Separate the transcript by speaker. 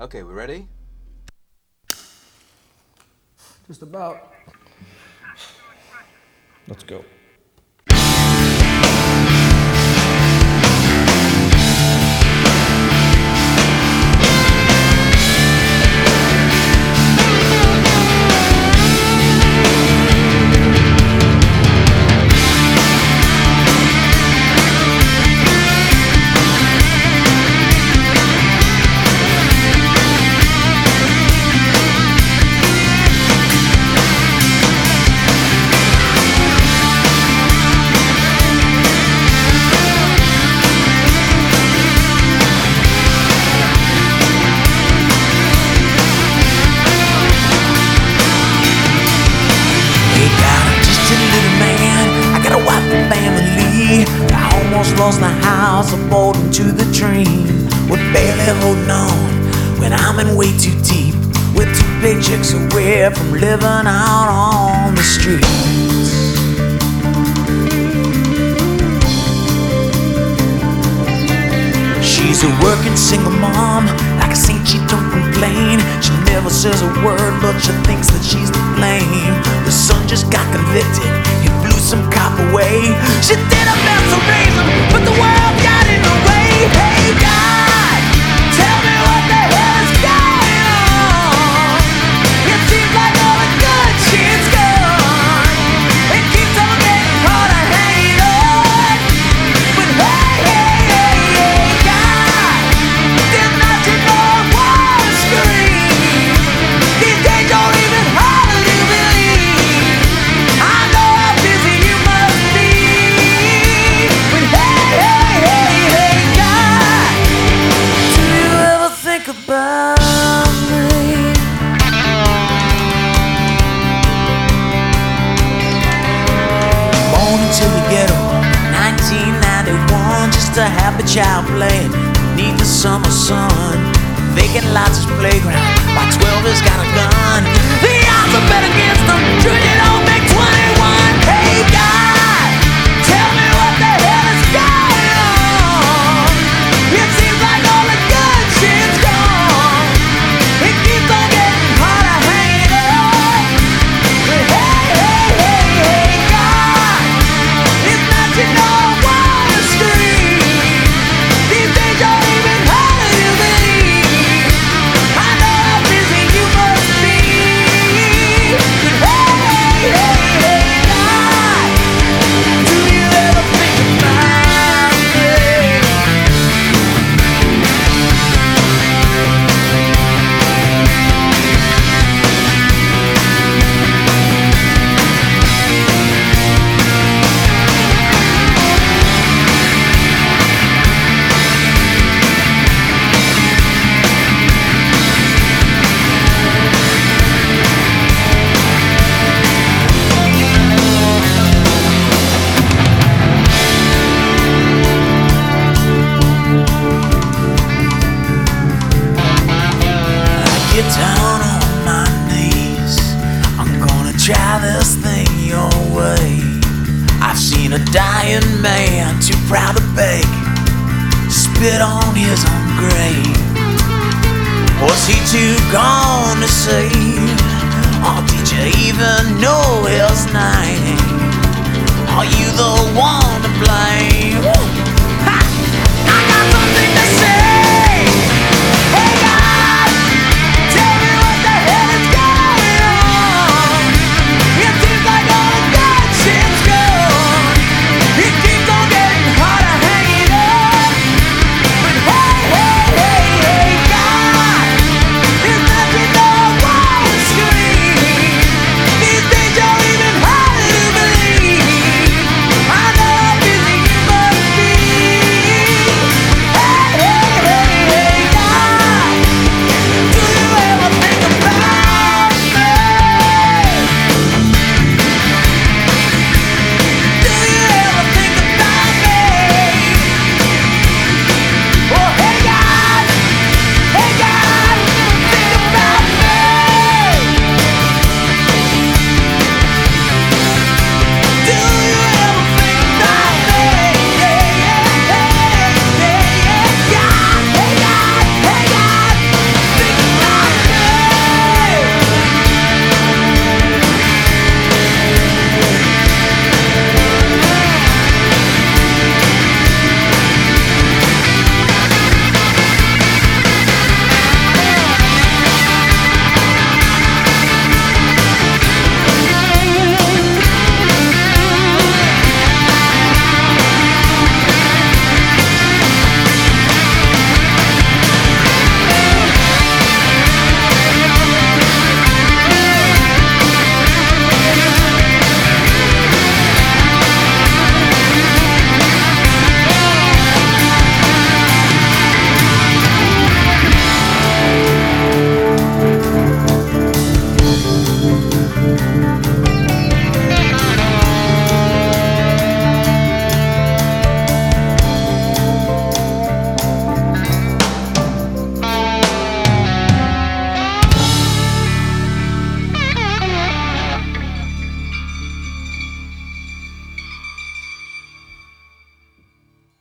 Speaker 1: Okay, we ready?
Speaker 2: Just about. Let's go.
Speaker 3: Lost the house, I'm boarding to the dream. We're barely holding on when I'm in way too deep. We're 2 paychecks away from living out on the streets. She's a working single mom, like a saint she don't complain. She never says a word, but she thinks that she's to blame. The son just got convicted, he blew some cop away. She did her best to raise him, but the world got in the way. Hey God, tell me what the hell is going on. It seems like all the good shit's gone. It keeps on getting harder hanging on. But hey God, did not you know I wanna scream? These days don't even hardly believe. I know how busy you must be. But hey God, do you ever think about me? Born into the ghetto, 1991, just a happy child playing beneath the summer sun. Vacant lots is playground, by 12 has got a gun. The odds are bet against them, should you don't make 21. Hey God, tell me what the hell is going on. It seems like all the good shit's gone. It keeps on getting harder hanging on. But hey God, it's not you know I wanna scream. These days don't even hardly to believe. I know how busy you must be. But hey God, do you ever think about me? Get down on my knees. I'm gonna try this thing your way. I've seen a dying man too proud to beg, spit on his own grave. Was he too gone to save? Or did you even know his name? Are you the one to blame? Ha! I got something to say.